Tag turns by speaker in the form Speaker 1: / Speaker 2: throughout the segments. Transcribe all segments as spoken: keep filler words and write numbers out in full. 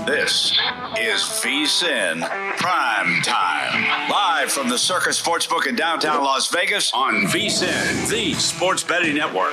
Speaker 1: This is VSiN Prime Time. Live from the Circus Sportsbook in downtown Las Vegas on VSiN, the sports betting network.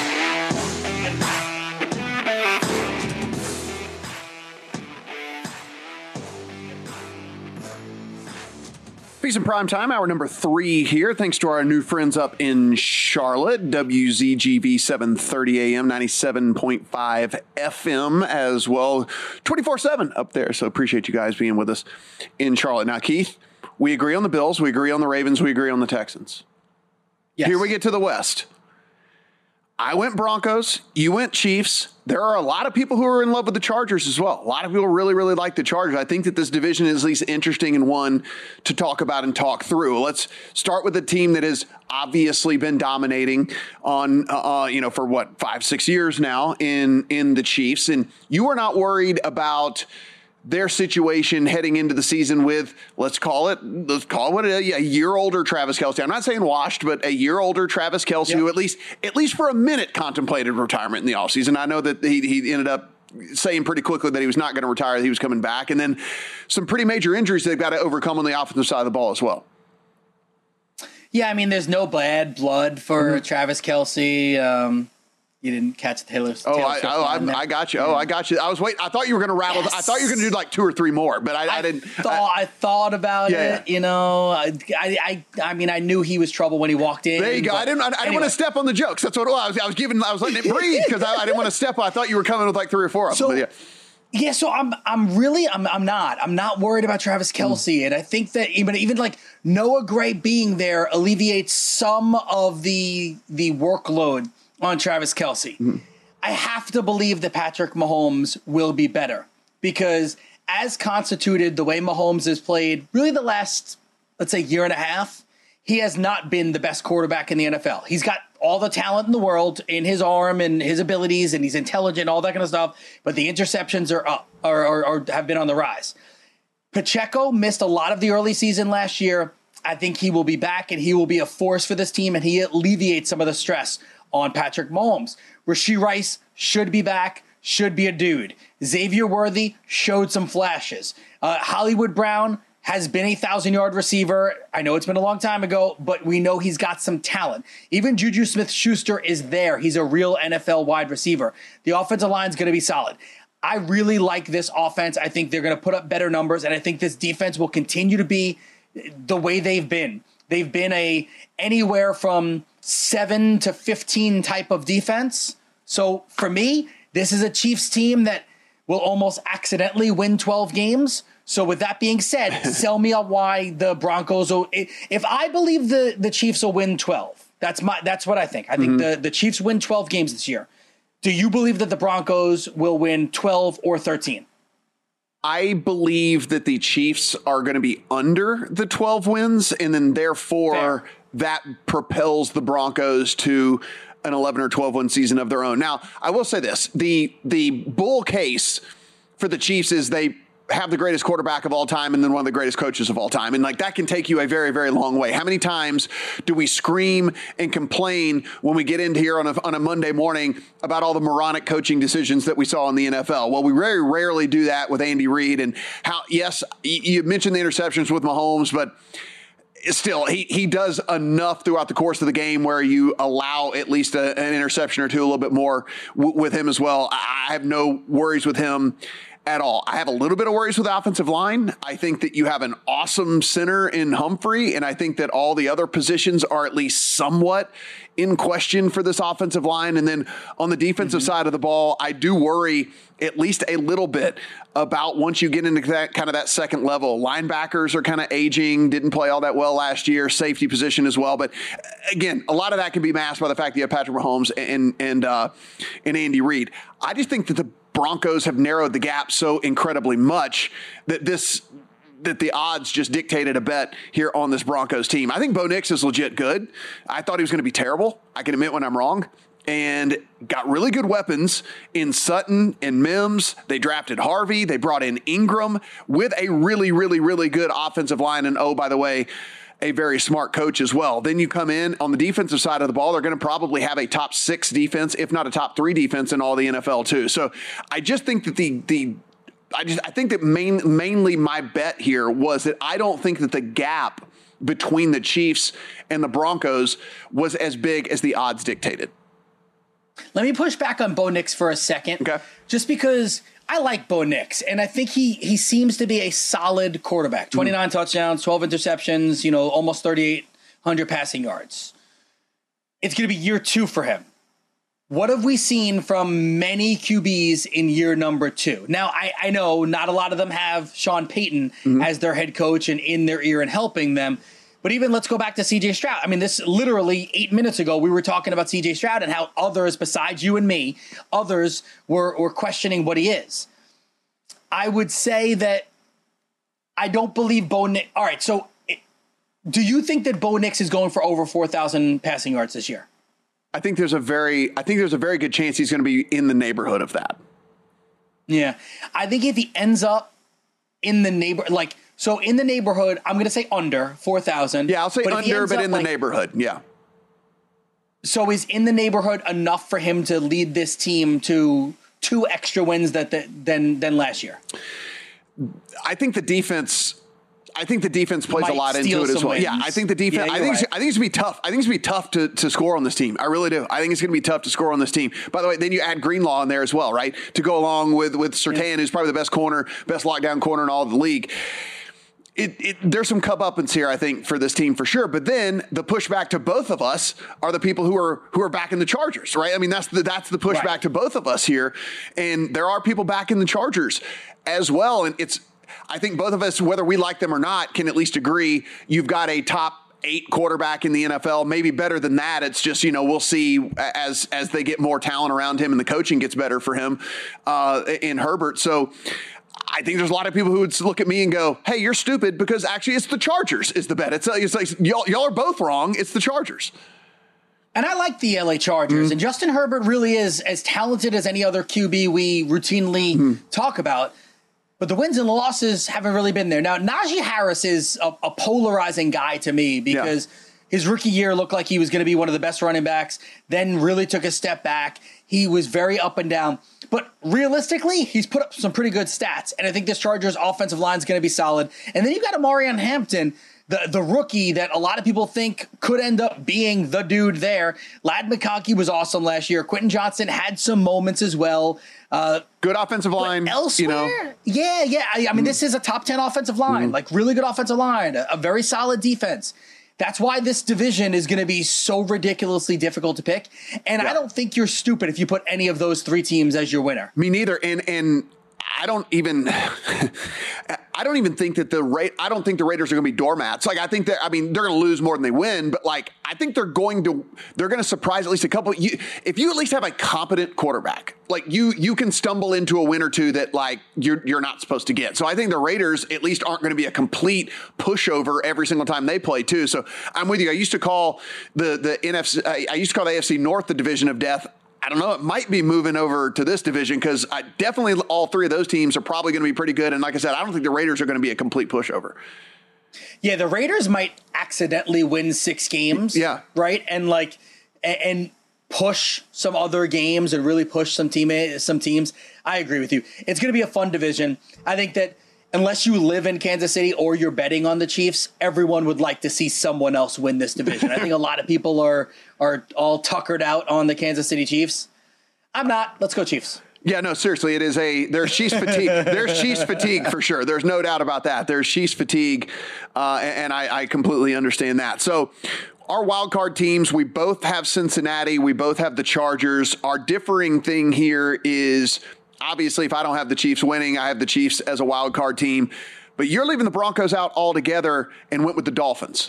Speaker 2: VSiN Prime Time, hour number three here. Thanks to our new friends up in Charlotte, W Z G V seven thirty A M, ninety-seven point five F M as well, twenty-four seven up there. So appreciate you guys being with us in Charlotte. Now, Keith, we agree on the Bills, we agree on the Ravens, we agree on the Texans. Yes. Here we get to the West. I went Broncos, you went Chiefs. There are a lot of people who are in love with the Chargers as well. A lot of people really, really like the Chargers. I think that this division is at least interesting and one to talk about and talk through. Let's start with a team that has obviously been dominating on, uh, you know, for what, five, six years now in, in the Chiefs. And you are not worried about their situation heading into the season with, let's call it, let's call it a, a year older Travis Kelce. I'm not saying washed, but a year older Travis Kelce, yep. who at least, at least for a minute contemplated retirement in the offseason. I know that he, he ended up saying pretty quickly that he was not going to retire, that he was coming back. And then some pretty major injuries they've got to overcome on the offensive side of the ball as well.
Speaker 3: Yeah, I mean, there's no bad blood for mm-hmm. Travis Kelce. Um, You didn't catch the Taylor.
Speaker 2: Oh, I, oh I, I got you. Oh, I got you. I was waiting. I thought you were going to rattle. Yes. I thought you were going to do like two or three more, but I, I, I didn't.
Speaker 3: Thought, I, I thought about yeah. it. You know, I, I, I mean, I knew he was trouble when he walked in.
Speaker 2: There you go. I didn't. I, I anyway. didn't want to step on the jokes. That's what it was. I was, I was giving. I was letting it breathe because I, I didn't want to step. I thought you were coming with like three or four of
Speaker 3: so,
Speaker 2: them. But yeah.
Speaker 3: Yeah, so I'm I'm really I'm I'm not I'm not worried about Travis Kelce, mm. and I think that even even like Noah Gray being there alleviates some of the the workload on Travis Kelce. Mm. I have to believe that Patrick Mahomes will be better because as constituted the way Mahomes has played really the last, let's say, year and a half, he has not been the best quarterback in the N F L. He's got all the talent in the world in his arm and his abilities, and he's intelligent, all that kind of stuff, but the interceptions are up or, or, or have been on the rise. Pacheco missed a lot of the early season last year. I think he will be back, and he will be a force for this team, and he alleviates some of the stress on Patrick Mahomes. Rashee Rice should be back, should be a dude. Xavier Worthy showed some flashes. Uh, Hollywood Brown has been a thousand-yard receiver. I know it's been a long time ago, but we know he's got some talent. Even Juju Smith-Schuster is there. He's a real N F L wide receiver. The offensive line is going to be solid. I really like this offense. I think they're going to put up better numbers, and I think this defense will continue to be the way they've been. They've been a anywhere from seven to fifteen type of defense. So for me, this is a Chiefs team that will almost accidentally win twelve games. So with that being said, sell me on why the Broncos will, if I believe the, the Chiefs will win twelve, that's my, that's what I think. I think mm-hmm. the, the Chiefs win twelve games this year. Do you believe that the Broncos will win twelve or thirteen?
Speaker 2: I believe that the Chiefs are going to be under the twelve wins, and then therefore Fair. that propels the Broncos to an eleven or twelve win season of their own. Now, I will say this. The the bull case for the Chiefs is they have the greatest quarterback of all time and then one of the greatest coaches of all time. And like that can take you a very, very long way. How many times do we scream and complain when we get into here on a, on a Monday morning about all the moronic coaching decisions that we saw in the N F L? Well, we very rarely do that with Andy Reid. And how, yes, you mentioned the interceptions with Mahomes, but still, he, he does enough throughout the course of the game where you allow at least a, an interception or two, a little bit more w- with him as well. I, I have no worries with him at all. I have a little bit of worries with the offensive line. I think that you have an awesome center in Humphrey, and I think that all the other positions are at least somewhat in question for this offensive line. And then on the defensive mm-hmm. side of the ball, I do worry at least a little bit about once you get into that kind of that second level. Linebackers are kind of aging, didn't play all that well last year, safety position as well. But again, a lot of that can be masked by the fact that you have Patrick Mahomes and, and, uh, and Andy Reid. I just think that the Broncos have narrowed the gap so incredibly much that this that the odds just dictated a bet here on this Broncos team. I think Bo Nix is legit good. I thought he was going to be terrible. I can admit when I'm wrong. And got really good weapons in Sutton and Mims. They drafted Harvey. They brought in Ingram with a really, really, really good offensive line. And oh, by the way, a very smart coach as well. Then you come in on the defensive side of the ball, they're going to probably have a top six defense, if not a top three defense in all the N F L too. So I just think that the, the I just I think that main, mainly my bet here was that I don't think that the gap between the Chiefs and the Broncos was as big as the odds dictated.
Speaker 3: Let me push back on Bo Nix for a second.
Speaker 2: Okay. Just
Speaker 3: because I like Bo Nix, and I think he he seems to be a solid quarterback. twenty-nine mm. touchdowns, twelve interceptions, you know, almost thirty-eight hundred passing yards. It's going to be year two for him. What have we seen from many Q Bs in year number two? Now, I, I know not a lot of them have Sean Payton mm-hmm. as their head coach and in their ear and helping them. But even let's go back to C J Stroud. I mean, this literally eight minutes ago, we were talking about C J Stroud and how others besides you and me, others were, were questioning what he is. I would say that I don't believe Bo Nix. All right, so it, do you think that Bo Nix is going for over four thousand passing yards this year?
Speaker 2: I think there's a very, I think there's a very good chance he's going to be in the neighborhood of that.
Speaker 3: Yeah, I think if he ends up in the neighbor, like so in the neighborhood, I'm going to say under four thousand.
Speaker 2: Yeah, I'll say but under, but in the like, neighborhood. Yeah.
Speaker 3: So is in the neighborhood enough for him to lead this team to two extra wins that the, than than last year?
Speaker 2: I think the defense. I think the defense plays Might a lot into it as well. Wins. Yeah, I think the defense. Yeah, I think. Right. I think it's gonna be tough. I think it's gonna be tough to, to score on this team. I really do. I think it's gonna be tough to score on this team. By the way, then you add Greenlaw in there as well, right? To go along with with Surtain, yeah. who's probably the best corner, best lockdown corner in all of the league. It, it, there's some comeuppance here, I think, for this team for sure. But then the pushback to both of us are the people who are who are backing the Chargers, right? I mean, that's the that's the pushback right. to both of us here, and there are people backing the Chargers as well, and it's. I think both of us, whether we like them or not, can at least agree you've got a top eight quarterback in the N F L, maybe better than that. It's just, you know, we'll see as as they get more talent around him and the coaching gets better for him uh, in Herbert. So I think there's a lot of people who would look at me and go, hey, you're stupid because actually it's the Chargers is the bet. It's, it's like y'all, y'all are both wrong. It's the Chargers.
Speaker 3: And I like the L A Chargers. Mm-hmm. And Justin Herbert really is as talented as any other Q B we routinely mm-hmm. talk about. But the wins and the losses haven't really been there. Now, Najee Harris is a, a polarizing guy to me because yeah. his rookie year looked like he was going to be one of the best running backs, then really took a step back. He was very up and down. But realistically, he's put up some pretty good stats. And I think this Chargers offensive line is going to be solid. And then you got Amarian Hampton, the, the rookie that a lot of people think could end up being the dude there. Ladd McConkey was awesome last year. Quentin Johnson had some moments as well. Uh,
Speaker 2: good offensive line.
Speaker 3: Elsewhere,
Speaker 2: you know.
Speaker 3: yeah, yeah. I, I mean, mm. this is a top ten offensive line, mm. like really good offensive line, a, a very solid defense. That's why this division is going to be so ridiculously difficult to pick. And yeah. I don't think you're stupid if you put any of those three teams as your winner.
Speaker 2: Me neither. And and I don't even. I don't even think that the rate. I don't think the Raiders are going to be doormats. Like I think that. I mean, they're going to lose more than they win. But like, I think they're going to. They're going to surprise at least a couple. You, if you at least have a competent quarterback, like you, you can stumble into a win or two that like you're you're not supposed to get. So I think the Raiders at least aren't going to be a complete pushover every single time they play too. So I'm with you. I used to call the the N F C. I used to call the A F C North the division of death. I don't know. It might be moving over to this division because I definitely all three of those teams are probably going to be pretty good. And like I said, I don't think the Raiders are going to be a complete pushover.
Speaker 3: Yeah, the Raiders might accidentally win six games.
Speaker 2: Yeah.
Speaker 3: Right. And like, and push some other games and really push some team, some teams. I agree with you. It's going to be a fun division. I think that unless you live in Kansas City or you're betting on the Chiefs, everyone would like to see someone else win this division. I think a lot of people are are all tuckered out on the Kansas City Chiefs. I'm not. Let's go Chiefs.
Speaker 2: Yeah, no, seriously, it is a there's Chiefs fatigue. There's Chiefs fatigue for sure. There's no doubt about that. There's Chiefs fatigue, uh, and I, I completely understand that. So our wild card teams, we both have Cincinnati. We both have the Chargers. Our differing thing here is obviously if I don't have the Chiefs winning, I have the Chiefs as a wild card team. But you're leaving the Broncos out altogether and went with the Dolphins.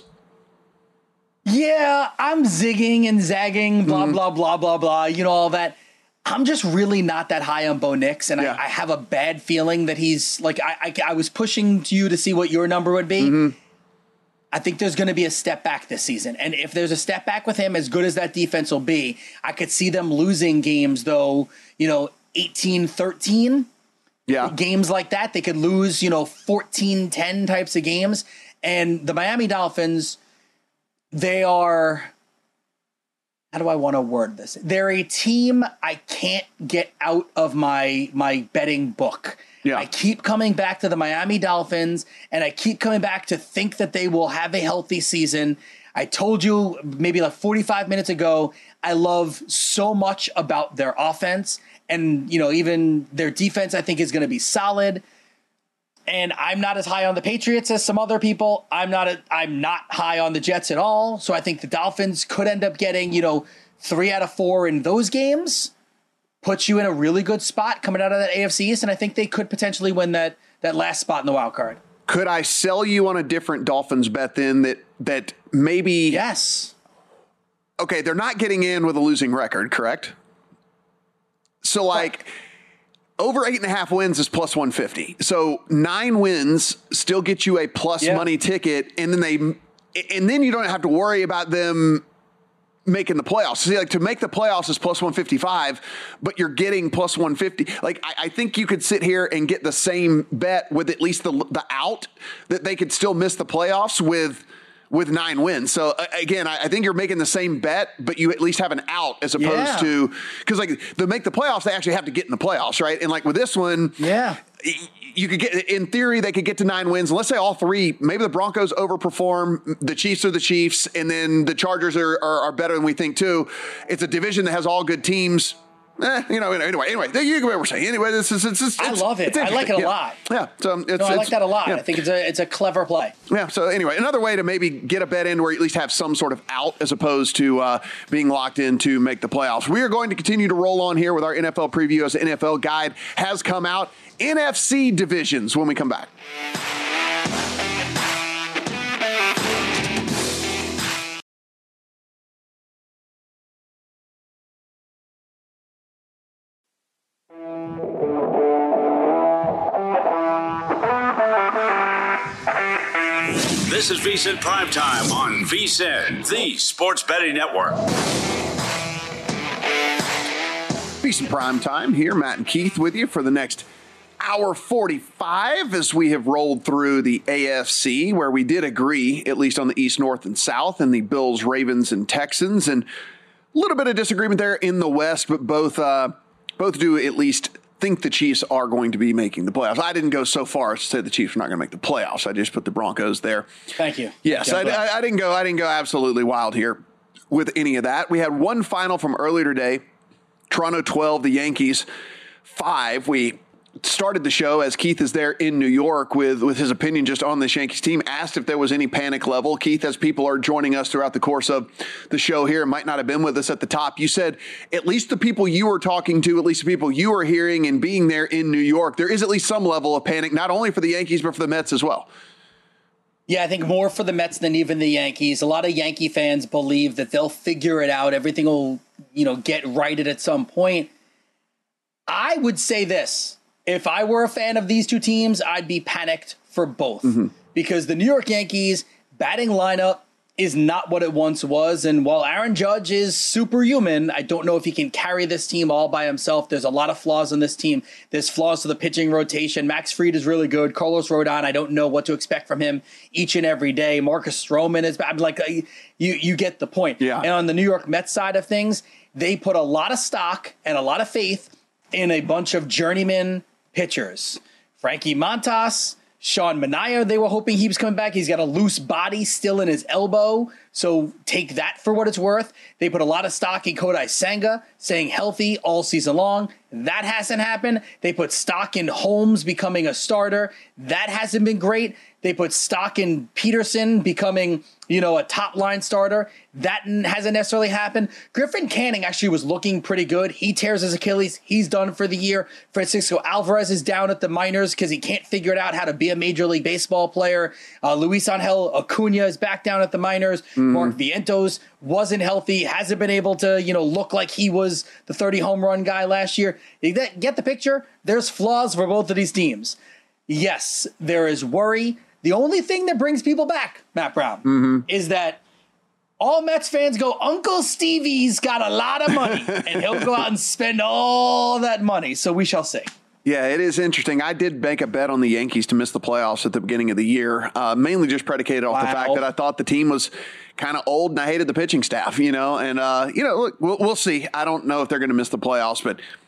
Speaker 3: Yeah, I'm zigging and zagging, blah, mm-hmm. blah, blah, blah, blah, you know, all that. I'm just really not that high on Bo Nix, and yeah. I, I have a bad feeling that he's, like, I, I, I was pushing to you to see what your number would be. Mm-hmm. I think there's going to be a step back this season, and if there's a step back with him, as good as that defense will be, I could see them losing games, though, you know, eighteen thirteen.
Speaker 2: Yeah.
Speaker 3: Games like that, they could lose, you know, fourteen ten types of games, and the Miami Dolphins, they are, how do I want to word this? They're a team I can't get out of my my betting book.
Speaker 2: Yeah.
Speaker 3: I keep coming back to the Miami Dolphins, and I keep coming back to think that they will have a healthy season. I told you maybe like forty-five minutes ago, I love so much about their offense, and you know, even their defense I think is going to be solid. And I'm not as high on the Patriots as some other people. I'm not a, I'm not high on the Jets at all. So I think the Dolphins could end up getting, you know, three out of four in those games, puts you in a really good spot coming out of that A F C East. And I think they could potentially win that that last spot in the wild card.
Speaker 2: Could I sell you on a different Dolphins bet then that that maybe
Speaker 3: Yes.
Speaker 2: Okay, they're not getting in with a losing record, correct? So like over eight and a half wins is plus one fifty. So nine wins still get you a plus
Speaker 3: Yeah.
Speaker 2: money ticket, and then they, and then you don't have to worry about them making the playoffs. See, like to make the playoffs is plus one fifty-five, but you're getting plus one fifty. Like I, I think you could sit here and get the same bet with at least the the out that they could still miss the playoffs with. With nine wins. So uh, again, I, I think you're making the same bet, but you at least have an out as opposed
Speaker 3: Yeah.
Speaker 2: to, because like to make the playoffs, they actually have to get in the playoffs, right? And like with this one,
Speaker 3: Yeah.
Speaker 2: you could get, in theory, they could get to nine wins. And let's say all three, maybe the Broncos overperform, the Chiefs are the Chiefs, and then the Chargers are, are, are better than we think too. It's a division that has all good teams. Eh, you know, anyway, anyway, you get what we're saying. Anyway, this is, it's, it's,
Speaker 3: I love it.
Speaker 2: it's
Speaker 3: I like it a
Speaker 2: yeah.
Speaker 3: lot.
Speaker 2: Yeah. So it's,
Speaker 3: No, I
Speaker 2: it's,
Speaker 3: like that a lot.
Speaker 2: yeah.
Speaker 3: I think it's a it's a clever play.
Speaker 2: Yeah. So anyway, another way to maybe get a bet in where you at least have some sort of out as opposed to uh, being locked in to make the playoffs. We are going to continue to roll on here with our N F L preview as the N F L guide has come out. N F C divisions when we come back.
Speaker 1: This is VSiN Primetime on VSiN, the Sports Betting Network.
Speaker 2: VSiN Primetime here, Matt and Keith with you for the next hour forty-five as we have rolled through the A F C, where we did agree, at least on the East, North, and South, and the Bills, Ravens, and Texans, and a little bit of disagreement there in the West, but both uh, both do at least think the Chiefs are going to be making the playoffs. I didn't go so far as to say the Chiefs are not going to make the playoffs. I just put the Broncos there.
Speaker 3: Thank you.
Speaker 2: Yes,
Speaker 3: Yeah,
Speaker 2: I, I, I didn't go. I didn't go absolutely wild here with any of that. We had one final from earlier today. Toronto twelve, the Yankees five. We started the show as Keith is there in New York with, with his opinion just on this Yankees team, asked if there was any panic level. Keith, as people are joining us throughout the course of the show here, might not have been with us at the top. You said at least the people you were talking to, at least the people you were hearing and being there in New York, there is at least some level of panic, not only for the Yankees, but for the Mets as well.
Speaker 3: Yeah, I think more for the Mets than even the Yankees. A lot of Yankee fans believe that they'll figure it out. Everything will, you know, get righted at some point. I would say this. If I were a fan of these two teams, I'd be panicked for both. Mm-hmm. Because the New York Yankees batting lineup is not what it once was. And while Aaron Judge is superhuman, I don't know if he can carry this team all by himself. There's a lot of flaws in this team. There's flaws to the pitching rotation. Max Fried is really good. Carlos Rodon, I don't know what to expect from him each and every day. Marcus Stroman is bad. Like, you, you get the point.
Speaker 2: Yeah.
Speaker 3: And on the New York Mets side of things, they put a lot of stock and a lot of faith in a bunch of journeyman pitchers. Frankie Montas, Sean Manaea, they were hoping he was coming back. He's got a loose body still in his elbow, so take that for what it's worth. They put a lot of stock in Kodai Senga, staying healthy all season long. That hasn't happened. They put stock in Holmes becoming a starter. That hasn't been great. They put stock in Peterson becoming, you know, a top line starter. That hasn't necessarily happened. Griffin Canning actually was looking pretty good. He tears his Achilles. He's done for the year. Francisco Alvarez is down at the minors because he can't figure it out how to be a Major League Baseball player. Uh, Luis Angel Acuna is back down at the minors. Mm. Mark Vientos wasn't healthy, hasn't been able to, you know, look like he was the thirty home run guy last year. You get the picture? There's flaws for both of these teams. Yes, there is worry. The only thing that brings people back, Matt Brown, mm-hmm. is that all Mets fans go, Uncle Stevie's got a lot of money, and he'll go out and spend all that money. So we shall see.
Speaker 2: Yeah, it is interesting. I did bank a bet on the Yankees to miss the playoffs at the beginning of the year, uh, mainly just predicated off wow. the fact that I thought the team was kind of old and I hated the pitching staff, you know. And, uh, you know, look, we'll, we'll see. I don't know if they're going to miss the playoffs, but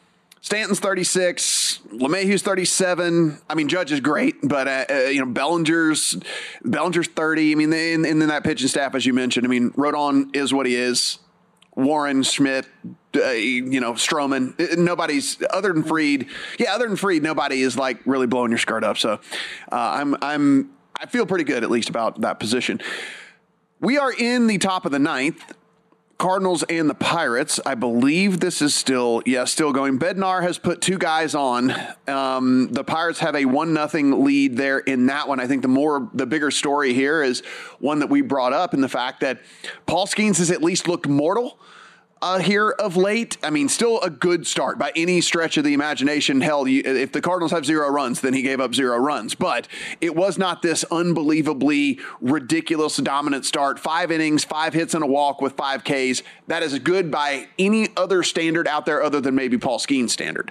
Speaker 2: Stanton's thirty-six, LeMahieu's thirty-seven. I mean, Judge is great, but uh, uh, you know, Bellinger's Bellinger's thirty. I mean, and then that pitching staff, as you mentioned. I mean, Rodon is what he is. Warren, Schmidt, uh, you know, Stroman. Nobody's other than Fried. Yeah, other than Fried, nobody is like really blowing your skirt up. So uh, I'm I'm I feel pretty good at least about that position. We are in the top of the ninth. Cardinals and the Pirates. I believe this is still, yeah, still going. Bednar has put two guys on. Um, the Pirates have a one nothing lead there in that one. I think the more, the bigger story here is one that we brought up in the fact that Paul Skeens has at least looked mortal uh, here of late. I mean, still a good start by any stretch of the imagination. Hell, you, if the Cardinals have zero runs, then he gave up zero runs. But it was not this unbelievably ridiculous dominant start. Five innings, five hits and a walk with five Ks. That is good by any other standard out there other than maybe Paul Skeens' standard.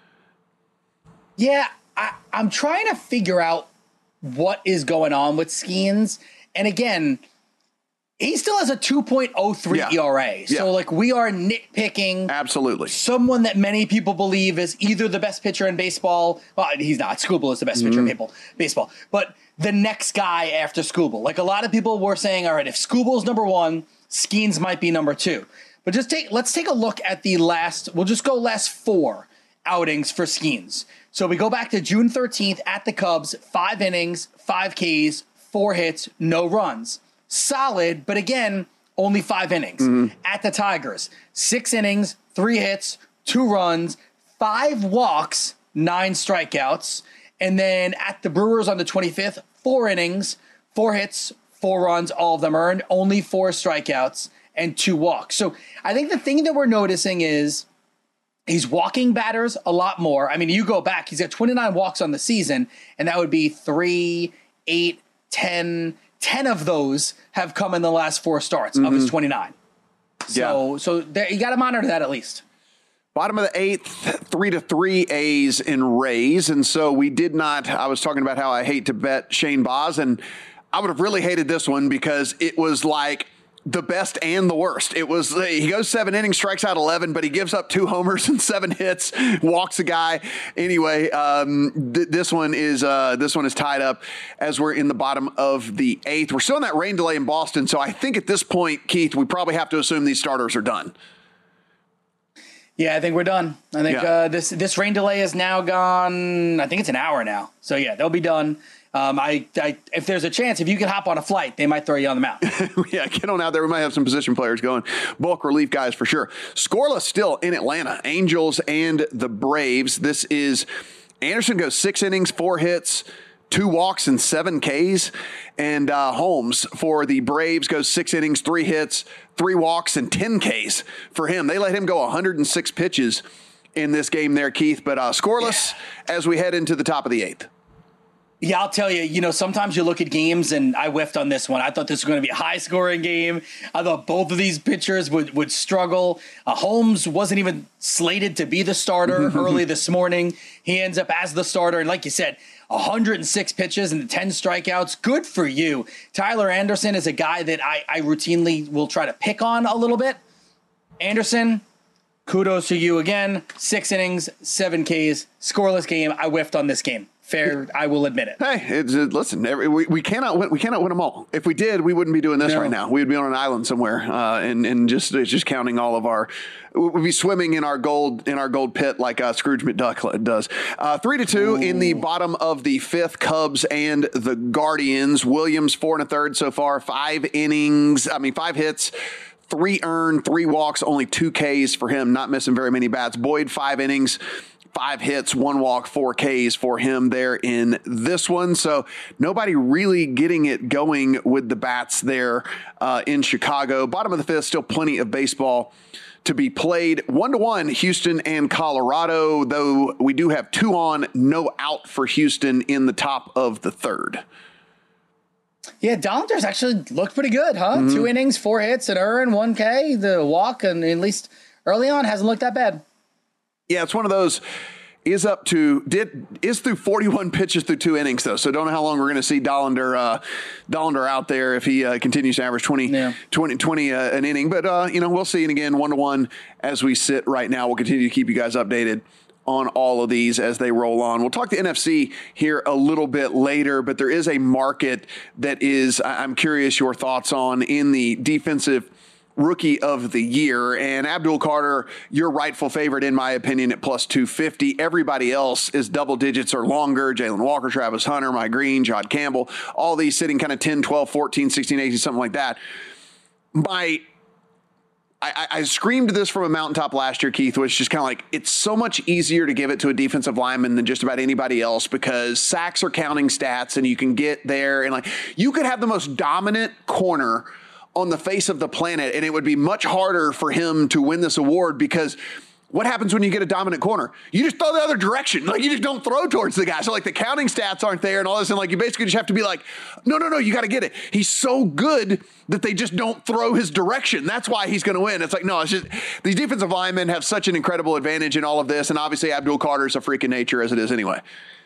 Speaker 3: Yeah, I, I'm trying to figure out what is going on with Skeens. And again, he still has a two point oh three yeah. E R A. So, yeah. like, we are nitpicking.
Speaker 2: Absolutely.
Speaker 3: Someone that many people believe is either the best pitcher in baseball. Well, he's not. Skubal is the best mm-hmm. pitcher in baseball, baseball. But the next guy after Skubal. Like, a lot of people were saying, all right, if Skubal's number one, Skeens might be number two. But just take let's take a look at the last, we'll just go last four outings for Skeens. So we go back to June thirteenth at the Cubs, five innings, five Ks, four hits, no runs. Solid, but again, only five innings. Mm-hmm. At the Tigers, six innings, three hits, two runs, five walks, nine strikeouts. And then at the Brewers on the twenty-fifth, four innings, four hits, four runs, all of them earned, only four strikeouts and two walks. So I think the thing that we're noticing is he's walking batters a lot more. I mean, you go back, he's got twenty-nine walks on the season, and that would be three, eight, ten, ten of those have come in the last four starts mm-hmm. of his twenty-nine. So, yeah. so there, you got to monitor that at least.
Speaker 2: Bottom of the eighth, three to three A's in Rays. And so we did not, I was talking about how I hate to bet Shane Baz, and I would have really hated this one because it was like the best and the worst. It was, he goes seven innings, strikes out eleven, but he gives up two homers and seven hits, walks a guy. Anyway, um, th- this one is, uh, this one is tied up as we're in the bottom of the eighth. We're still in that rain delay in Boston. So I think at this point, Keith, we probably have to assume these starters are done.
Speaker 3: Yeah, I think we're done. I think yeah. uh, this this rain delay is now gone. I think it's an hour now. So yeah, they'll be done. Um, I, I if there's a chance, if you can hop on a flight, they might throw you on the mound.
Speaker 2: Yeah, get on out there. We might have some position players going, bulk relief guys for sure. Scoreless still in Atlanta, Angels and the Braves. This is Anderson goes six innings, four hits, two walks and seven Ks. And uh, Holmes for the Braves goes six innings, three hits, three walks, and ten Ks for him. They let him go one hundred six pitches in this game there, Keith. But uh, scoreless yeah. as we head into the top of the eighth.
Speaker 3: Yeah, I'll tell you, you know, sometimes you look at games, and I whiffed on this one. I thought this was going to be a high-scoring game. I thought both of these pitchers would, would struggle. Uh, Holmes wasn't even slated to be the starter early this morning. He ends up as the starter, and like you said, one hundred six pitches and ten strikeouts. Good for you. Tyler Anderson is a guy that I, I routinely will try to pick on a little bit. Anderson, kudos to you again. Six innings, seven Ks, scoreless game. I whiffed on this game. Fair, I will admit it.
Speaker 2: Hey, it's, uh, listen, every, we, we cannot win. We cannot win them all. If we did, we wouldn't be doing this no. right now. We would be on an island somewhere, uh, and and just just counting all of our. We'd be swimming in our gold in our gold pit like uh, Scrooge McDuck does. Uh, three to two Ooh. in the bottom of the fifth. Cubs and the Guardians. Williams four and a third so far. Five innings. I mean, five hits. Three earned, three walks, only two Ks for him. Not missing very many bats. Boyd five innings. Five hits, one walk, four Ks for him there in this one. So nobody really getting it going with the bats there uh, in Chicago. Bottom of the fifth, still plenty of baseball to be played. One to one, Houston and Colorado, though we do have two on, no out for Houston in the top of the third.
Speaker 3: Yeah, Dollander's actually looked pretty good, huh? Mm-hmm. Two innings, four hits, an earn, one K, the walk, and at least early on hasn't looked that bad.
Speaker 2: Yeah, it's one of those is up to did is through forty-one pitches through two innings though. So don't know how long we're going to see Dollander uh, Dollander out there if he uh, continues to average twenty, yeah. twenty, twenty uh, an inning. But uh, you know, we'll see. And again, one to one as we sit right now. We'll continue to keep you guys updated on all of these as they roll on. We'll talk the N F C here a little bit later, but there is a market that is, I'm curious your thoughts on in the defensive rookie of the year. And Abdul Carter, your rightful favorite, in my opinion, at plus two fifty. Everybody else is double digits or longer. Jalen Walker, Travis Hunter, Mike Green, John Campbell, all these sitting kind of ten, twelve, fourteen, sixteen, eighteen, something like that. My I, I screamed this from a mountaintop last year, Keith, which is just kind of like, it's so much easier to give it to a defensive lineman than just about anybody else because sacks are counting stats and you can get there. And like, you could have the most dominant corner on the face of the planet and it would be much harder for him to win this award because what happens when you get a dominant corner? You just throw the other direction. Like, you just don't throw towards the guy. So, like, the counting stats aren't there and all this. And, like, you basically just have to be like, no, no, no, you got to get it. He's so good that they just don't throw his direction. That's why he's going to win. It's like, no, it's just these defensive linemen have such an incredible advantage in all of this. And obviously, Abdul Carter's a freak of nature as it is anyway.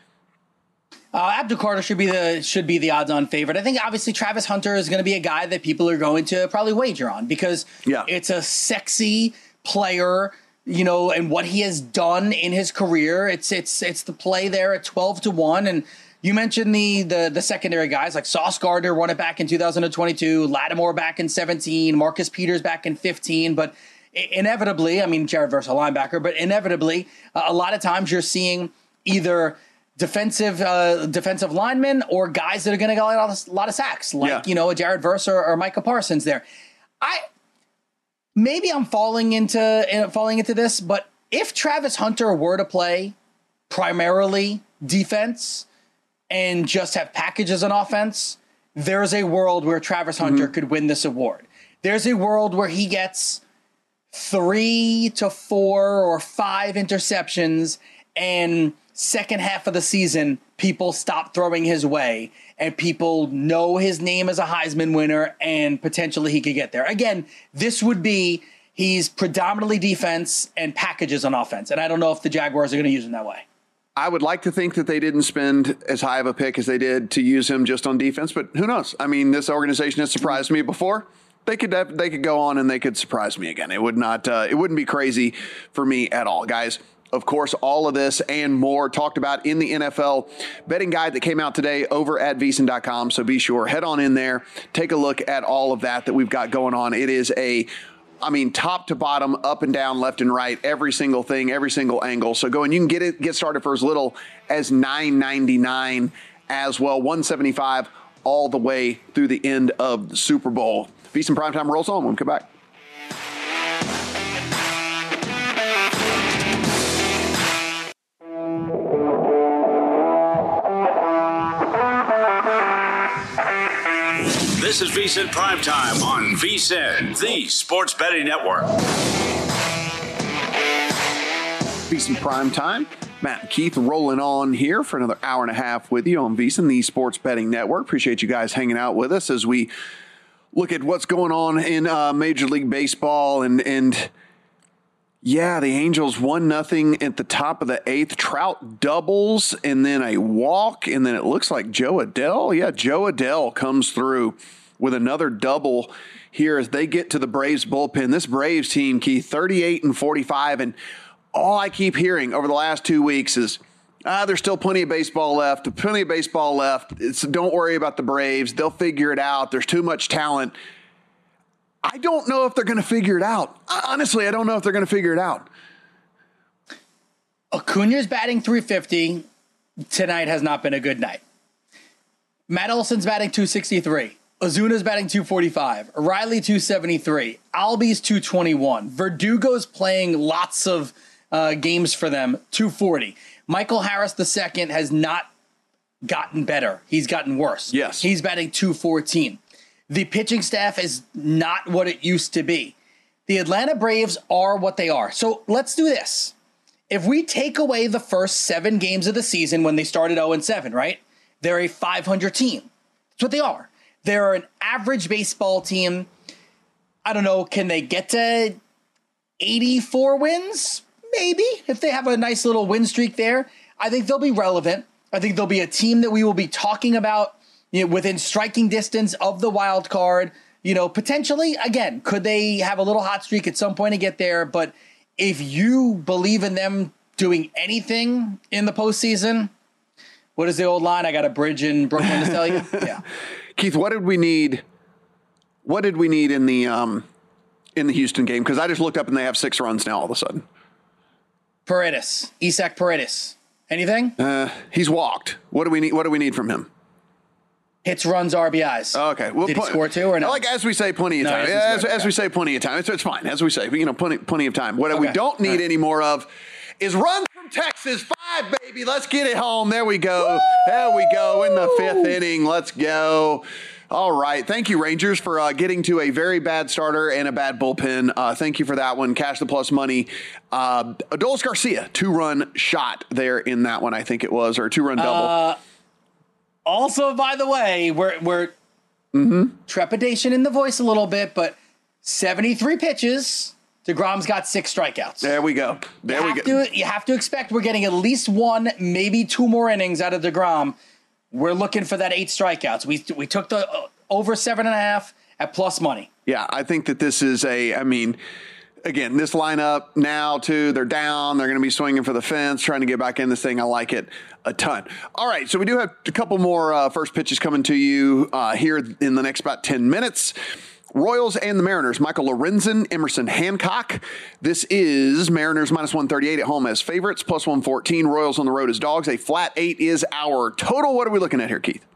Speaker 3: Uh, Abdul Carter should be the should be the odds-on favorite. I think obviously Travis Hunter is going to be a guy that people are going to probably wager on because
Speaker 2: yeah.
Speaker 3: it's a sexy player. You know, and what he has done in his career, it's it's it's the play there at twelve to one. And you mentioned the the the secondary guys like Sauce Gardner won it back in two thousand twenty-two, Lattimore back in seventeen, Marcus Peters back in fifteen. But inevitably, I mean, Jared Verse a linebacker, but inevitably, uh, a lot of times you're seeing either defensive uh, defensive linemen or guys that are going to get a lot of, a lot of sacks, like,
Speaker 2: yeah.
Speaker 3: you know, Jared Verse or, or Micah Parsons there. I. Maybe I'm falling into uh, falling into this, but if Travis Hunter were to play primarily defense and just have packages on offense, there's a world where Travis Hunter mm-hmm. could win this award. There's a world where he gets three to four or five interceptions and second half of the season, people stop throwing his way and people know his name as a Heisman winner and potentially he could get there. Again, this would be, he's predominantly defense and packages on offense. And I don't know if the Jaguars are going to use him that way.
Speaker 2: I would like to think that they didn't spend as high of a pick as they did to use him just on defense, but who knows? I mean, this organization has surprised me before. They could they could go on and they could surprise me again. It would not, uh, it wouldn't be crazy for me at all, guys. Of course, all of this and more talked about in the N F L betting guide that came out today over at V S I N dot com. So be sure, head on in there, take a look at all of that that we've got going on. It is a, I mean, top to bottom, up and down, left and right, every single thing, every single angle. So go and you can get it, get started for as little as nine ninety-nine as well, one seventy-five all the way through the end of the Super Bowl. V S I N Primetime rolls on when we come back.
Speaker 1: This is V S I N Primetime on V S I N, the Sports Betting Network.
Speaker 2: V S I N Primetime. Matt and Keith rolling on here for another hour and a half with you on V S I N, the Sports Betting Network. Appreciate you guys hanging out with us as we look at what's going on in uh, Major League Baseball. And, and yeah, the Angels one nothing at the top of the eighth. Trout doubles and then a walk. And then it looks like Joe Adell. Yeah, Joe Adell comes through with another double here as they get to the Braves bullpen. This Braves team, Keith, thirty-eight and forty-five. And all I keep hearing over the last two weeks is, ah, there's still plenty of baseball left, plenty of baseball left. It's, don't worry about the Braves. They'll figure it out. There's too much talent. I don't know if they're going to figure it out. Honestly, I don't know if they're going to figure it out.
Speaker 3: Acuna's batting three fifty. Tonight has not been a good night. Matt Olson's batting two sixty-three. Ozuna's batting two forty-five. Riley two seventy-three. Albies two twenty-one. Verdugo's playing lots of uh, games for them, two forty. Michael Harris the second has not gotten better. He's gotten worse.
Speaker 2: Yes.
Speaker 3: He's batting two fourteen. The pitching staff is not what it used to be. The Atlanta Braves are what they are. So let's do this. If we take away the first seven games of the season when they started oh and seven, right? They're a five hundred team. That's what they are. They're an average baseball team. I don't know, can they get to eighty-four wins? Maybe, if they have a nice little win streak there. I think they'll be relevant. I think they'll be a team that we will be talking about, you know, within striking distance of the wild card. You know, potentially, again, could they have a little hot streak at some point to get there? But if you believe in them doing anything in the postseason. What is the old line? I got a bridge in Brooklyn to tell you. Yeah.
Speaker 2: Keith, what did we need? What did we need in the um, in the Houston game? Because I just looked up and they have six runs now all of a sudden.
Speaker 3: Paredes, Isaac Paredes. Anything?
Speaker 2: Uh, he's walked. What do we need? What do we need from him?
Speaker 3: Hits, runs, R B Is.
Speaker 2: Okay. Well,
Speaker 3: Did he
Speaker 2: pl-
Speaker 3: score two or no?
Speaker 2: Like as we say, plenty of
Speaker 3: No,
Speaker 2: time.
Speaker 3: he
Speaker 2: Yeah,
Speaker 3: hasn't
Speaker 2: as,
Speaker 3: scored.
Speaker 2: as we say, plenty of time. It's, it's fine. As we say, you know, plenty, plenty of time. What
Speaker 3: Okay.
Speaker 2: we don't need
Speaker 3: All right.
Speaker 2: any more of is runs from Texas. Five, baby. Let's get it home. There we go. Woo! There we go in the fifth inning. Let's go. All right. Thank you, Rangers, for uh, getting to a very bad starter and a bad bullpen. Uh, thank you for that one. Cash the plus money. Uh, Adolis Garcia, two-run shot there in that one, I think it was, or a two-run double.
Speaker 3: Uh, also, by the way, we're, we're
Speaker 2: mm-hmm.
Speaker 3: trepidation in the voice a little bit, but seventy-three pitches. DeGrom's got six strikeouts.
Speaker 2: There we go. There
Speaker 3: you
Speaker 2: we
Speaker 3: have
Speaker 2: go.
Speaker 3: To, you have to expect we're getting at least one, maybe two more innings out of DeGrom. We're looking for that eight strikeouts. We we took the uh, over seven and a half at plus money.
Speaker 2: Yeah, I think that this is a, I mean, again, this lineup now, too, they're down. They're going to be swinging for the fence, trying to get back in this thing. I like it a ton. All right, so we do have a couple more uh, first pitches coming to you uh, here in the next about ten minutes. Royals and the Mariners, Michael Lorenzen, Emerson Hancock. This is Mariners minus one thirty-eight at home as favorites, plus one fourteen. Royals on the road as dogs. A flat eight is our total. What are we looking at here, Keith?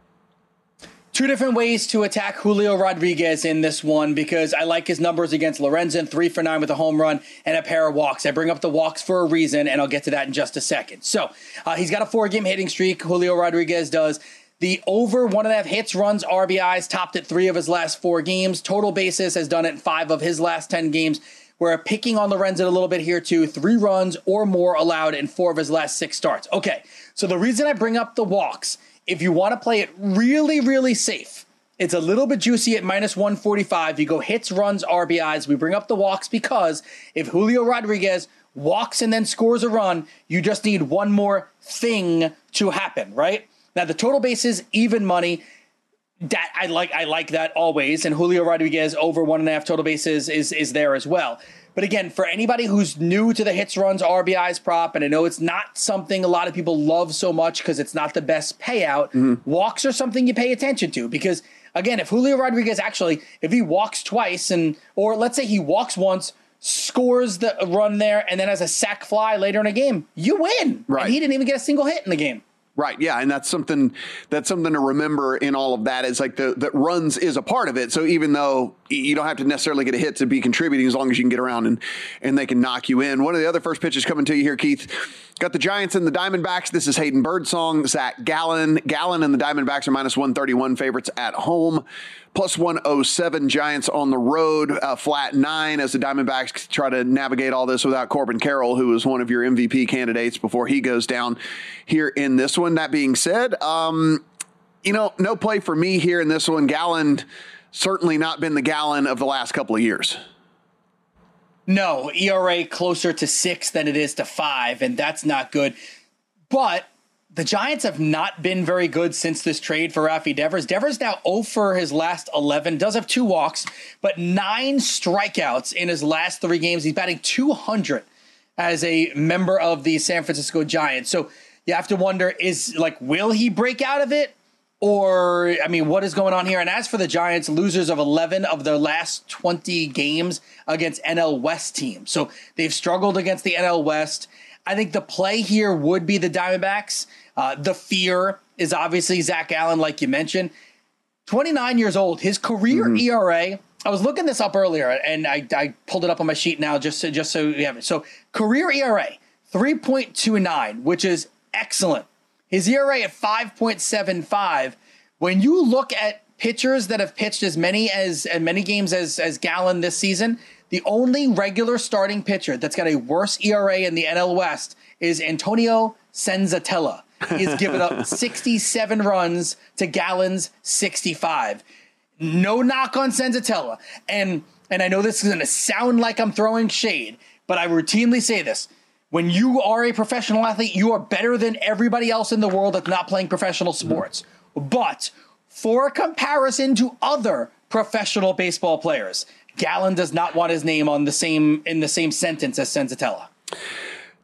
Speaker 3: Two different ways to attack Julio Rodriguez in this one because I like his numbers against Lorenzen, three for nine with a home run and a pair of walks. I bring up the walks for a reason, and I'll get to that in just a second. So uh, he's got a four-game hitting streak, Julio Rodriguez does. The over one and a half hits, runs, R B Is, topped at three of his last four games. Total bases has done it in five of his last ten games. We're picking on Lorenzen a little bit here too. Three runs or more allowed in four of his last six starts. Okay, so the reason I bring up the walks, if you want to play it really, really safe, it's a little bit juicy at minus one forty-five. You go hits, runs, R B Is. We bring up the walks because if Julio Rodriguez walks and then scores a run, you just need one more thing to happen, right? Now, the total bases, even money, that I like I like that always. And Julio Rodriguez over one and a half total bases is, is there as well. But again, for anybody who's new to the hits, runs, R B Is prop, and I know it's not something a lot of people love so much because it's not the best payout, mm-hmm. walks are something you pay attention to. Because, again, if Julio Rodriguez actually, if he walks twice, and or let's say he walks once, scores the run there, and then has a sac fly later in a game, you win.
Speaker 2: Right.
Speaker 3: And he didn't even get a single hit in the game.
Speaker 2: Right, yeah, and that's something that's something to remember in all of that is like the that runs is a part of it. So even though you don't have to necessarily get a hit to be contributing, as long as you can get around and and they can knock you in. One of the other first pitches coming to you here, Keith. Got the Giants and the Diamondbacks. This is Hayden Birdsong, Zach Gallen. Gallen and the Diamondbacks are minus one thirty-one favorites at home. Plus one oh seven Giants on the road, uh, flat nine as the Diamondbacks try to navigate all this without Corbin Carroll, who was one of your M V P candidates before he goes down here in this one. That being said, um, you know, no play for me here in this one. Gallen certainly not been the Gallen of the last couple of years.
Speaker 3: No, E R A closer to six than it is to five, and that's not good. But the Giants have not been very good since this trade for Rafi Devers. Devers now oh for his last eleven, does have two walks, but nine strikeouts in his last three games. He's batting two hundred as a member of the San Francisco Giants. So you have to wonder, is like, will he break out of it? Or, I mean, what is going on here? And as for the Giants, losers of eleven of their last twenty games against N L West teams. So they've struggled against the N L West. I think the play here would be the Diamondbacks. Uh, the fear is obviously Zach Gallen, like you mentioned. twenty-nine years old. His career mm-hmm. E R A, I was looking this up earlier, and I, I pulled it up on my sheet now just so, just so you have it. So career E R A, three point two nine, which is excellent. His E R A at five point seven five. When you look at pitchers that have pitched as many as, as many games as, as Gallen this season, the only regular starting pitcher that's got a worse E R A in the N L West is Antonio Senzatella. He's given up sixty-seven runs to Gallen's sixty-five. No knock on Senzatella. And, and I know this is going to sound like I'm throwing shade, but I routinely say this. When you are a professional athlete, you are better than everybody else in the world that's not playing professional sports. Mm-hmm. But for comparison to other professional baseball players, Gallen does not want his name on the same in the same sentence as Senzatella.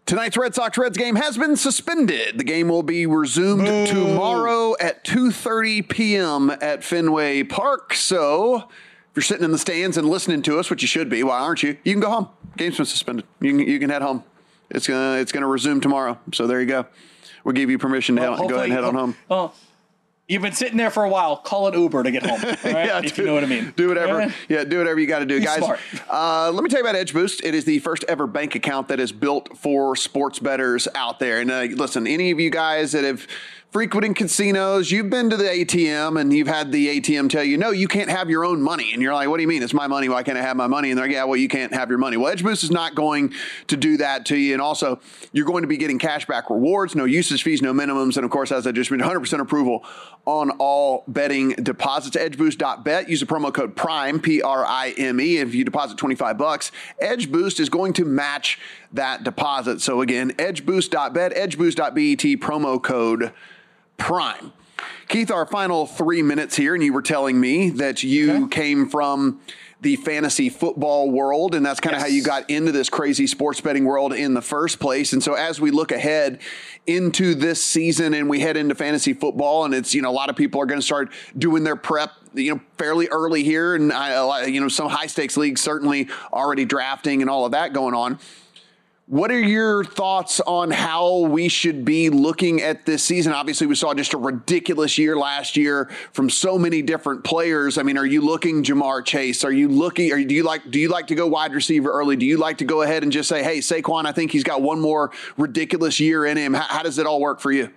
Speaker 2: Tonight's Red Sox-Reds game has been suspended. The game will be resumed Boo. tomorrow at two thirty p.m. at Fenway Park. So if you're sitting in the stands and listening to us, which you should be, why aren't you? You can go home. Game's been suspended. You can, you can head home. It's gonna it's gonna resume tomorrow. So there you go. We'll give you permission to well, head, go ahead and head on home.
Speaker 3: Well, you've been sitting there for a while. Call an Uber to get home. All right? yeah, if do, you know what I mean.
Speaker 2: Do whatever. Yeah, yeah do whatever you got to do,
Speaker 3: Be
Speaker 2: guys.
Speaker 3: Smart.
Speaker 2: Uh, let me tell you about Edge Boost. It is the first ever bank account that is built for sports bettors out there. And uh, listen, any of you guys that have frequenting casinos, you've been to the A T M and you've had the A T M tell you, no, you can't have your own money. And you're like, what do you mean? It's my money. Why can't I have my money? And they're like, yeah, well, you can't have your money. Well, Edge Boost is not going to do that to you. And also, you're going to be getting cashback rewards, no usage fees, no minimums. And of course, as I just mentioned, one hundred percent approval on all betting deposits. edge boost dot bet. Use the promo code PRIME, P R I M E. If you deposit twenty-five bucks, Edge Boost is going to match that deposit. So again, edge boost dot bet, edge boost dot bet, promo code PRIME. Keith, our final three minutes here, and you were telling me that you okay. came from the fantasy football world, and that's kind of yes. how you got into this crazy sports betting world in the first place. And so as we look ahead into this season and we head into fantasy football, and it's, you know, a lot of people are going to start doing their prep, you know, fairly early here. And, I, you know, some high stakes leagues certainly already drafting and all of that going on. What are your thoughts on how we should be looking at this season? Obviously, we saw just a ridiculous year last year from so many different players. I mean, are you looking Jamar Chase? Are you looking, or do you like, do you like to go wide receiver early? Do you like to go ahead and just say, hey, Saquon, I think he's got one more ridiculous year in him. How, how does it all work for you?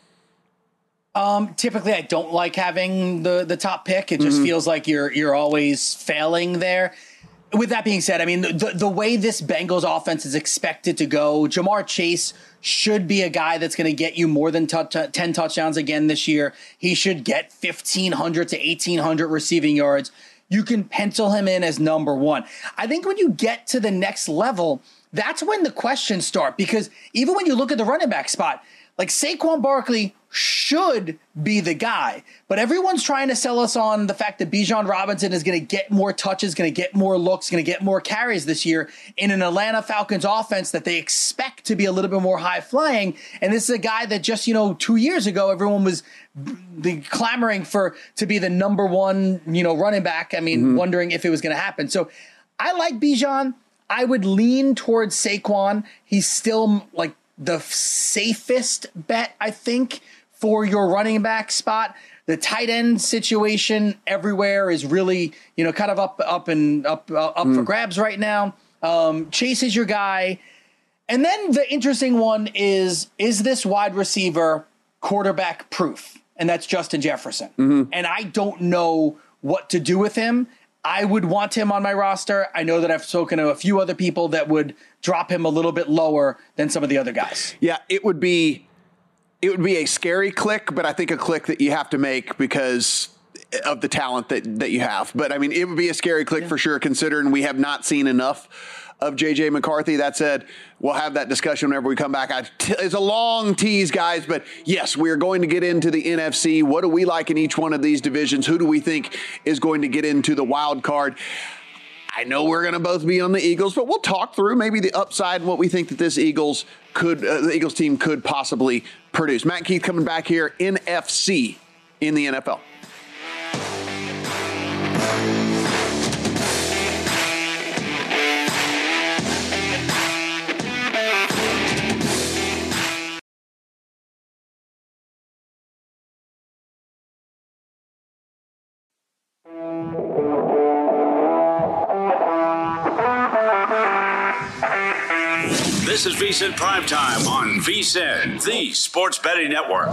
Speaker 3: Um, typically I don't like having the, the top pick. It just mm-hmm. feels like you're, you're always failing there. With that being said, I mean, the, the way this Bengals offense is expected to go, Jamar Chase should be a guy that's going to get you more than t- t- ten touchdowns again this year. He should get fifteen hundred to eighteen hundred receiving yards. You can pencil him in as number one. I think when you get to the next level, that's when the questions start, because even when you look at the running back spot, like Saquon Barkley should be the guy, but everyone's trying to sell us on the fact that Bijan Robinson is going to get more touches, going to get more looks, going to get more carries this year in an Atlanta Falcons offense that they expect to be a little bit more high flying. And this is a guy that just, you know, two years ago, everyone was the clamoring for to be the number one, you know, running back. I mean, mm-hmm. wondering if it was going to happen. So I like Bijan. I would lean towards Saquon. He's still like the safest bet, I think, for your running back spot. The tight end situation everywhere is really, you know, kind of up, up and up, uh, up mm. for grabs right now. Um, Chase is your guy. And then the interesting one is, is this wide receiver quarterback proof? And that's Justin Jefferson. Mm-hmm. And I don't know what to do with him. I would want him on my roster. I know that I've spoken to a few other people that would drop him a little bit lower than some of the other guys.
Speaker 2: Yeah, it would be it would be a scary click, but I think a click that you have to make because of the talent that, that you have. But, I mean, it would be a scary click yeah. for sure, considering we have not seen enough of J J McCarthy. That said, we'll have that discussion whenever we come back. I t- it's a long tease, guys, but yes, we are going to get into the N F C. What do we like in each one of these divisions? Who do we think is going to get into the wild card? I know we're going to both be on the Eagles, but we'll talk through maybe the upside and what we think that this Eagles could, uh, the Eagles team could possibly produce. Matt and Keith coming back here, N F C in the N F L.
Speaker 1: This is VSiN Primetime on VSiN, the Sports Betting Network.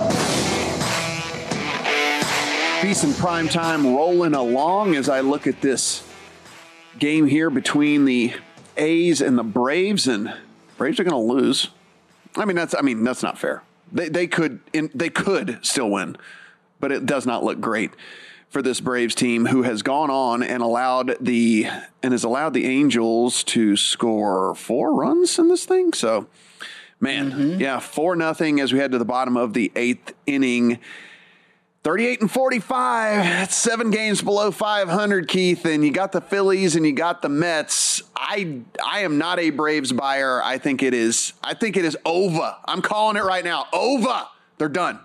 Speaker 2: VSiN Primetime rolling along as I look at this game here between the A's and the Braves, and Braves are going to lose. I mean, that's I mean that's not fair. They they could in, they could still win, but it does not look great for this Braves team, who has gone on and allowed the and has allowed the Angels to score four runs in this thing. So, man, mm-hmm. yeah, four nothing as we head to the bottom of the eighth inning. thirty-eight and forty-five. That's seven games below five hundred, Keith. And you got the Phillies and you got the Mets. I I am not a Braves buyer. I think it is. I think it is over. I'm calling it right now. Over. They're done.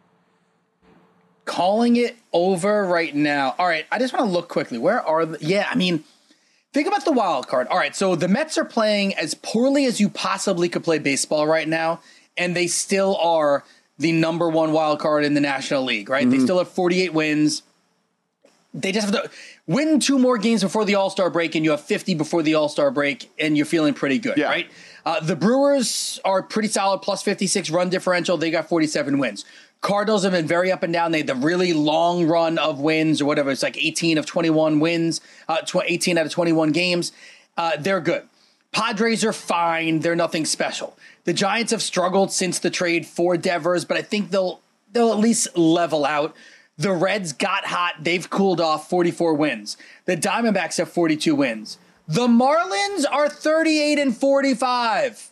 Speaker 3: Calling it over right now. All right. I just want to look quickly. Where are the, yeah, I mean, think about the wild card. All right. So the Mets are playing as poorly as you possibly could play baseball right now. And they still are the number one wild card in the National League, right? Mm-hmm. They still have forty-eight wins. They just have to win two more games before the All-Star break, and you have fifty before the All-Star break, and you're feeling pretty good, yeah. right? Uh, the Brewers are pretty solid, plus fifty-six run differential. They got forty-seven wins. Cardinals have been very up and down. They had the really long run of wins or whatever. It's like eighteen of twenty-one wins, uh, eighteen out of twenty-one games. Uh, they're good. Padres are fine. They're nothing special. The Giants have struggled since the trade for Devers, but I think they'll they'll at least level out. The Reds got hot. They've cooled off, forty-four wins. The Diamondbacks have forty-two wins. The Marlins are thirty-eight and forty-five.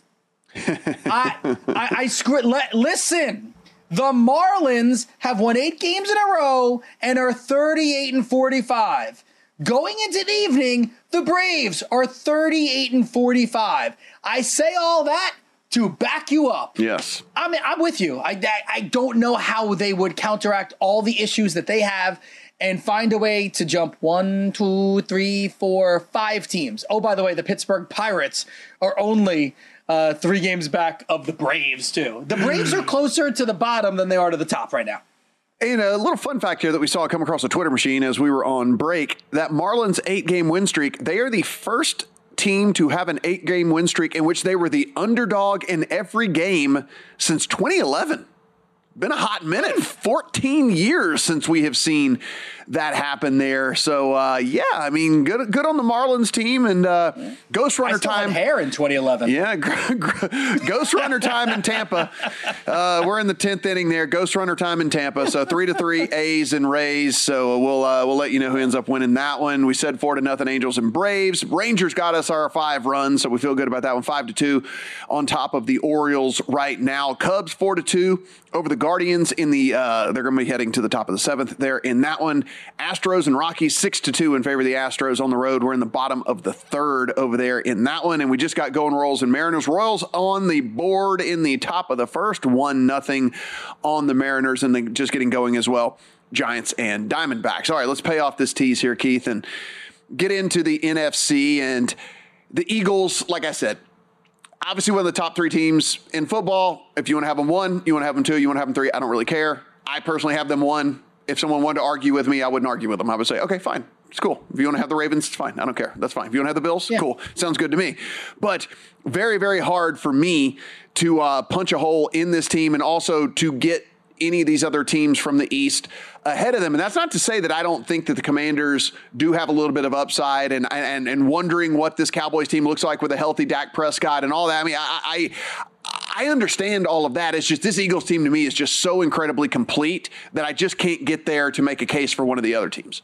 Speaker 3: I, I, I screw it. Let, listen, the Marlins have won eight games in a row and are thirty-eight and forty-five. Going into the evening, the Braves are thirty-eight and forty-five. I say all that to back you up.
Speaker 2: Yes.
Speaker 3: I mean, I'm with you. I, I, I don't know how they would counteract all the issues that they have and find a way to jump one, two, three, four, five teams. Oh, by the way, the Pittsburgh Pirates are only uh, three games back of the Braves, too. The Braves are closer to the bottom than they are to the top right now.
Speaker 2: And a little fun fact here that we saw come across the Twitter machine as we were on break, that Marlins eight-game win streak, they are the first team to have an eight-game win streak in which they were the underdog in every game since twenty eleven. Been a hot minute, fourteen years since we have seen that happen there. So, uh, yeah, I mean, good good on the Marlins team and uh, Ghost Runner
Speaker 3: I still
Speaker 2: time.
Speaker 3: Had hair in twenty eleven.
Speaker 2: Yeah, Ghost Runner time in Tampa. Uh, we're in the tenth inning there. Ghost Runner time in Tampa. So three to three A's and Rays. So we'll uh, we'll let you know who ends up winning that one. We said four to nothing Angels and Braves. Rangers got us our five runs, so we feel good about that one. Five to two on top of the Orioles right now. Cubs four to two over the Guardians in the. Uh, they're going to be heading to the top of the seventh there in that one. Astros and Rockies six to two in favor of the Astros on the road. We're in the bottom of the third over there in that one. And we just got going Royals and Mariners. Royals on the board in the top of the first, one nothing on the Mariners, and then just getting going as well. Giants and Diamondbacks. All right, let's pay off this tease here, Keith, and get into the N F C. And the Eagles, like I said, obviously one of the top three teams in football. If you want to have them one, you want to have them two, you want to have them three, I don't really care. I personally have them one. If someone wanted to argue with me, I wouldn't argue with them. I would say, okay, fine. It's cool. If you want to have the Ravens, it's fine. I don't care. That's fine. If you want to have the Bills, yeah. Cool. Sounds good to me. But very, very hard for me to uh, punch a hole in this team and also to get any of these other teams from the East ahead of them. And that's not to say that I don't think that the Commanders do have a little bit of upside and and and wondering what this Cowboys team looks like with a healthy Dak Prescott and all that. I mean, I, I I understand all of that. It's just this Eagles team to me is just so incredibly complete that I just can't get there to make a case for one of the other teams.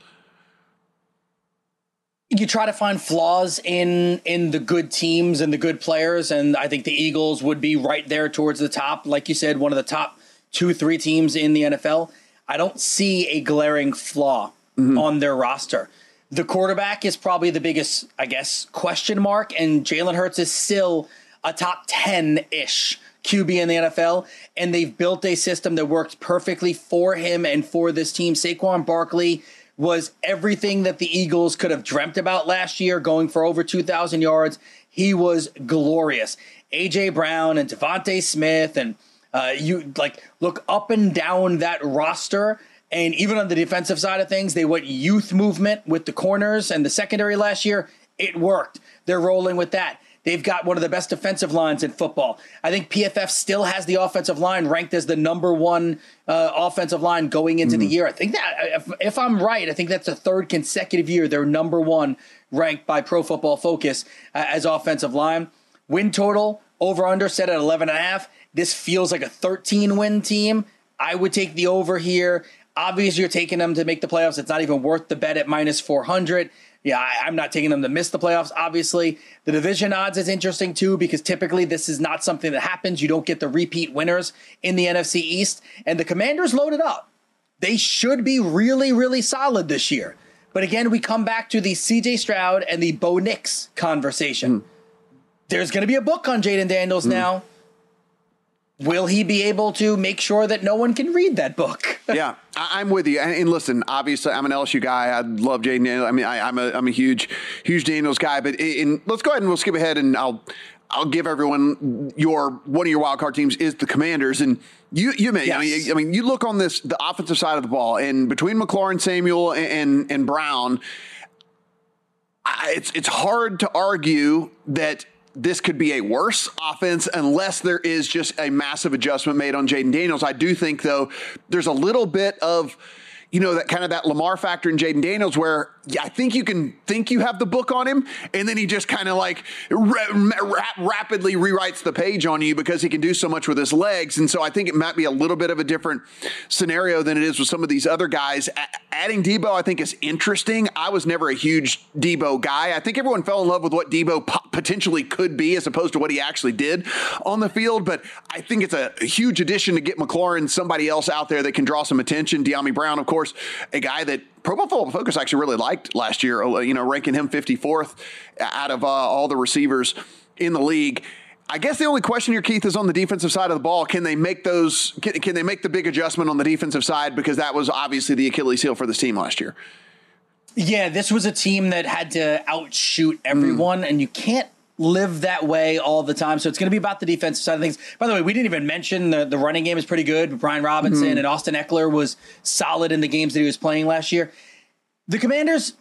Speaker 3: You try to find flaws in in the good teams and the good players, and I think the Eagles would be right there towards the top. Like you said, one of the top two, three teams in the N F L. I don't see a glaring flaw mm-hmm. on their roster. The quarterback is probably the biggest, I guess, question mark, and Jalen Hurts is still a top ten-ish Q B in the N F L, and they've built a system that works perfectly for him and for this team. Saquon Barkley was everything that the Eagles could have dreamt about last year, going for over two thousand yards. He was glorious. A J Brown and Devontae Smith, and uh, you like look up and down that roster, and even on the defensive side of things, they went youth movement with the corners and the secondary last year. It worked. They're rolling with that. They've got one of the best defensive lines in football. I think P F F still has the offensive line ranked as the number one uh, offensive line going into mm-hmm. the year. I think that, if, if I'm right, I think that's the third consecutive year they're number one ranked by Pro Football Focus uh, as offensive line. Win total, over-under set at eleven and a half. This feels like a thirteen-win team. I would take the over here. Obviously, you're taking them to make the playoffs. It's not even worth the bet at minus four hundred. Yeah, I, I'm not taking them to miss the playoffs, obviously. The division odds is interesting, too, because typically this is not something that happens. You don't get the repeat winners in the N F C East. And the Commanders loaded up. they should be really, really solid this year. But again, we come back to the C J Stroud and the Bo Nix conversation. Mm. There's going to be a book on Jayden Daniels mm. now. Will he be able to make sure that no one can read that book?
Speaker 2: Yeah, I, I'm with you. And, and listen, obviously, I'm an L S U guy. I love Jayden Daniels. I mean, I, I'm a I'm a huge, huge Daniels guy. But in, let's go ahead and we'll skip ahead, and I'll I'll give everyone your one of your wild card teams is the Commanders, and you you may yes. I mean I mean you look on this the offensive side of the ball, and between McLaurin, Samuel, and and, and Brown, I, it's it's hard to argue that this could be a worse offense unless there is just a massive adjustment made on Jayden Daniels. I do think, though, there's a little bit of, you know, that kind of that Lamar factor in Jayden Daniels where yeah, I think you can think you have the book on him, and then he just kind of like ra- ra- rapidly rewrites the page on you because he can do so much with his legs. And so I think it might be a little bit of a different scenario than it is with some of these other guys. A- adding Debo, I think, is interesting. I was never a huge Debo guy. I think everyone fell in love with what Debo po- potentially could be as opposed to what he actually did on the field. But I think it's a, a huge addition to get McLaurin, somebody else out there that can draw some attention. De'Ami Brown, of course, a guy that Pro Football Focus actually really liked last year, you know, ranking him fifty-fourth out of uh, all the receivers in the league. I guess the only question here, Keith, is on the defensive side of the ball. Can they make those? Can, can they make the big adjustment on the defensive side? Because that was obviously the Achilles heel for this team last year.
Speaker 3: Yeah, this was a team that had to outshoot everyone, mm. and you can't live that way all the time. So it's going to be about the defensive side of things. By the way, we didn't even mention the, the running game is pretty good. Brian Robinson mm-hmm. and Austin Eckler was solid in the games that he was playing last year. The Commanders,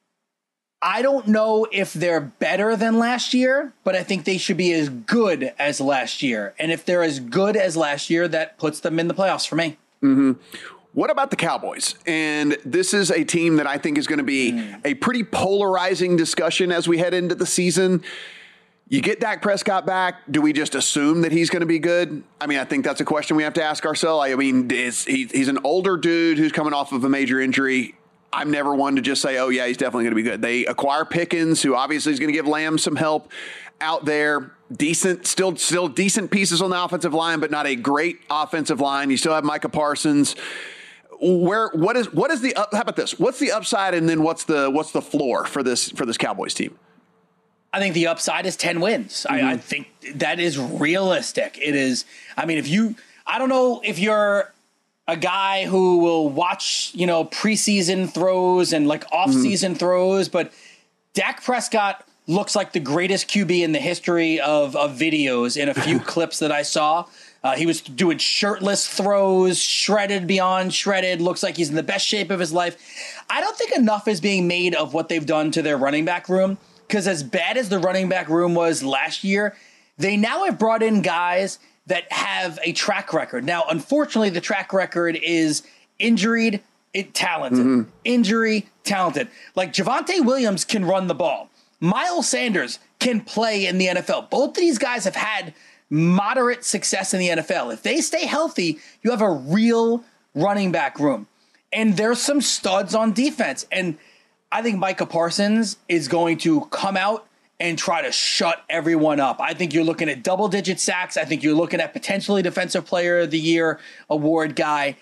Speaker 3: I don't know if they're better than last year, but I think they should be as good as last year. And if they're as good as last year, that puts them in the playoffs for me.
Speaker 2: Mm-hmm. What about the Cowboys? And this is a team that I think is going to be mm. a pretty polarizing discussion as we head into the season. You get Dak Prescott back. Do we just assume that he's going to be good? I mean, I think that's a question we have to ask ourselves. I mean, is he, he's an older dude who's coming off of a major injury. I'm never one to just say, oh, yeah, he's definitely going to be good. They acquire Pickens, who obviously is going to give Lamb some help out there. Decent, still still decent pieces on the offensive line, but not a great offensive line. You still have Micah Parsons. Where what is what is the up, how about this? What's the upside, and then what's the what's the floor for this for this Cowboys team?
Speaker 3: I think the upside is ten wins. Mm-hmm. I, I think that is realistic. It is. I mean, if you, I don't know if you're a guy who will watch, you know, preseason throws and like off-season mm-hmm. throws, but Dak Prescott looks like the greatest Q B in the history of, of videos in a few clips that I saw. Uh, he was doing shirtless throws, shredded beyond shredded, looks like he's in the best shape of his life. I don't think enough is being made of what they've done to their running back room. Because as bad as the running back room was last year, they now have brought in guys that have a track record. Now, unfortunately, the track record is injured, it, talented. Mm-hmm. Injury, talented. Like Javonte Williams can run the ball. Miles Sanders can play in the N F L. Both of these guys have had moderate success in the N F L. If they stay healthy, you have a real running back room. And there's some studs on defense. And I think Micah Parsons is going to come out and try to shut everyone up. I think you're looking at double-digit sacks. I think you're looking at potentially Defensive Player of the Year award guy.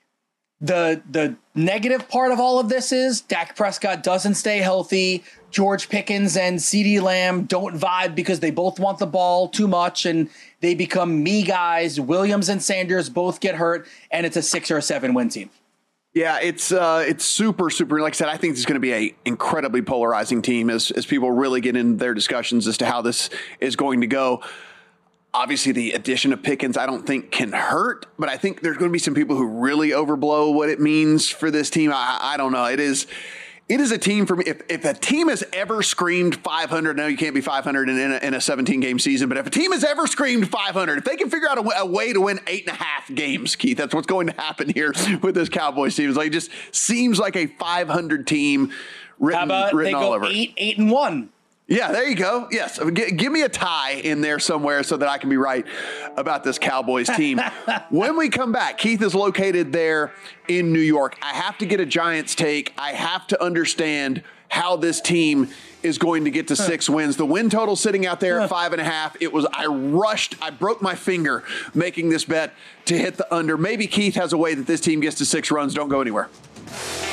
Speaker 3: The the negative part of all of this is Dak Prescott doesn't stay healthy. George Pickens and CeeDee Lamb don't vibe because they both want the ball too much, and they become me guys. Williams and Sanders both get hurt, and it's a six or a seven win team.
Speaker 2: Yeah, it's uh, it's super, super. Like I said, I think it's going to be a incredibly polarizing team as as people really get into their discussions as to how this is going to go. Obviously, the addition of Pickens, I don't think can hurt, but I think there's going to be some people who really overblow what it means for this team. I, I don't know. It is. It is a team for me. If, if a team has ever screamed five hundred, no, you can't be five hundred in, in a, in a seventeen game season, but if a team has ever screamed five hundred, if they can figure out a, a way to win eight and a half games, Keith, that's what's going to happen here with this Cowboys team. It's like, it just seems like a five hundred team written,
Speaker 3: How about
Speaker 2: written
Speaker 3: they
Speaker 2: all
Speaker 3: go
Speaker 2: over.
Speaker 3: eight, eight and one?
Speaker 2: Yeah, there you go. Yes. G- give me a tie in there somewhere so that I can be right about this Cowboys team. When we come back, Keith is located there in New York. I have to get a Giants take. I have to understand how this team is going to get to six wins. The win total sitting out there at five and a half. It was, I rushed, I broke my finger making this bet to hit the under. Maybe Keith has a way that this team gets to six runs. Don't go anywhere.